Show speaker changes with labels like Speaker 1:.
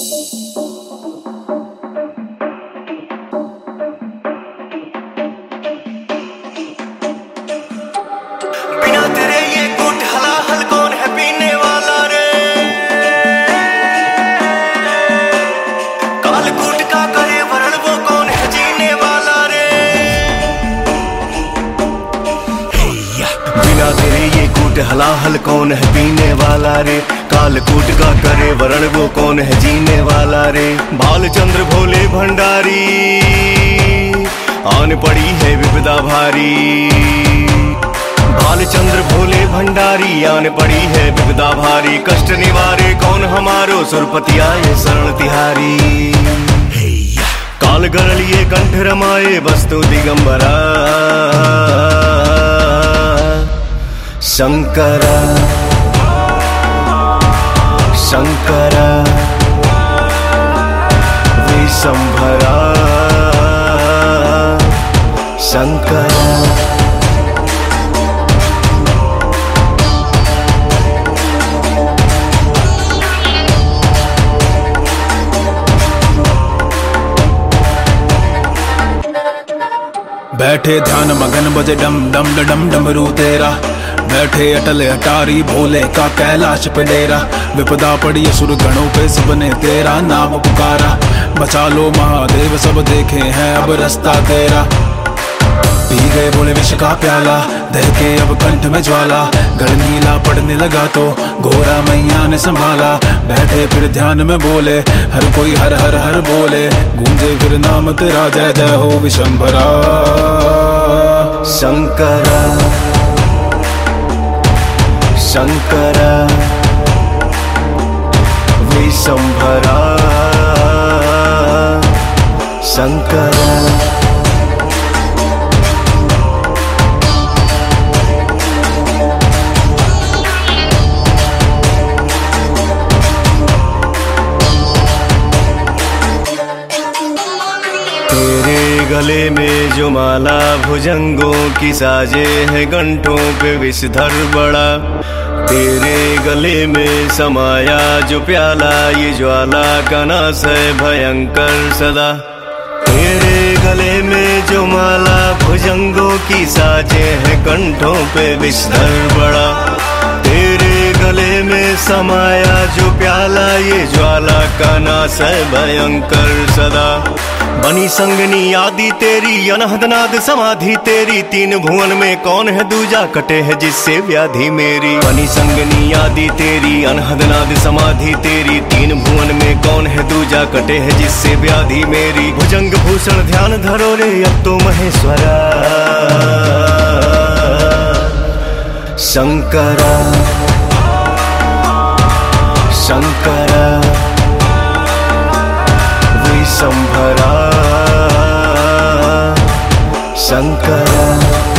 Speaker 1: बिना तेरे ये घुट हलाहल कौन है पीने वाला रे। कालकूट का करे वरण वो कौन है जीने वाला रे। बिना तेरे ये घुट हलाहल कौन है पीने वाला रे। कालकूट का करे वरण वो कौन है जीने वाला रे। बालचंद्र भोले भंडारी आन पड़ी है विपदा भारी। बालचंद्र भोले भंडारी आन पड़ी है विपदा भारी। कष्ट निवारे कौन हमारो सुरपति आए शरण तिहारी। काल गरलिए कंठ रमाए वस्तु दिगंबरा। शंकरा शंकरा विशंभरा शंकरा।
Speaker 2: बैठे ध्यान मगन बजे डम डम डम डमरू तेरा। बैठे अटल अटारी भोले का कैलाश पे डेरा। विपदा पड़ी असुर गणों पे सबने तेरा नाम पुकारा। बचा लो महादेव सब देखे हैं अब रास्ता तेरा। पी गए बोले विष का प्याला दह के अब कंठ में ज्वाला। गढ़ नीला पड़ने लगा तो घोरा मैया ने संभाला। बैठे फिर ध्यान में बोले हर कोई हर हर हर बोले। गूंजे फिर नाम तेरा जय जय हो विशंभरा।
Speaker 1: शंकरा शंकरा विशंभरा शंकरा। तेरे गले में जो माला भुजंगों की साजे है गंठों पे विषधर बड़ा। तेरे गले में समाया जो प्याला ये ज्वाला का नाश है भयंकर सदा। तेरे गले में जो माला भुजंगों की साजे है कंठों पे विषधर बड़ा। तेरे गले में समाया जो प्याला ये ज्वाला का नाश है भयंकर सदा। बनी संगनी आदि तेरी अनहदनाद समाधि तेरी। तीन भुवन में कौन है दूजा कटे है जिससे व्याधि मेरी। बनी संगनी आदि तेरी अनहदनाद समाधि तेरी। तीन भुवन में कौन है दूजा कटे है जिससे व्याधि मेरी। भुजंग भूषण ध्यान धरो रे अब तो महेश्वरा। शंकरा शंकरा विशंभरा शंकरा।